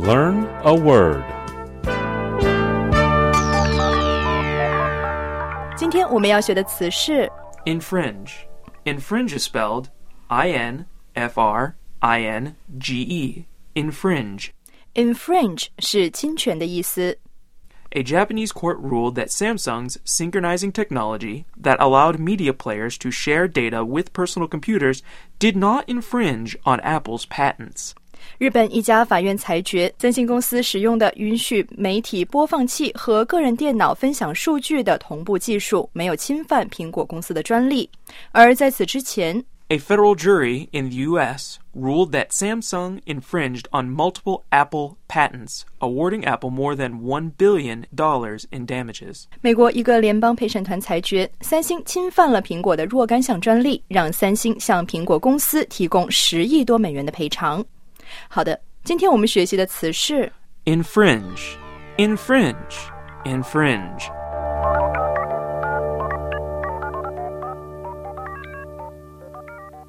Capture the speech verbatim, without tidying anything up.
Learn a word. 今天我们要学的词是 infringe. Infringe is spelled I N F R I N G E. Infringe. infringe 是侵权的意思。 A Japanese court ruled that Samsung's synchronizing technology that allowed media players to share data with personal computers did not infringe on Apple's patents. 日本一家法院裁决，三星公司使用的允许媒体播放器和个人电脑分享数据的同步技术没有侵犯苹果公司的专利。而在此之前 A federal jury in the U S ruled that Samsung infringed on multiple Apple patents, awarding Apple more than one billion dollars in damages. 美国一个联邦陪审团裁决，三星侵犯了苹果的若干项专利，让三星向苹果公司提供十亿多美元的赔偿。好的，今天我们学习的词是 infringe, infringe, infringe.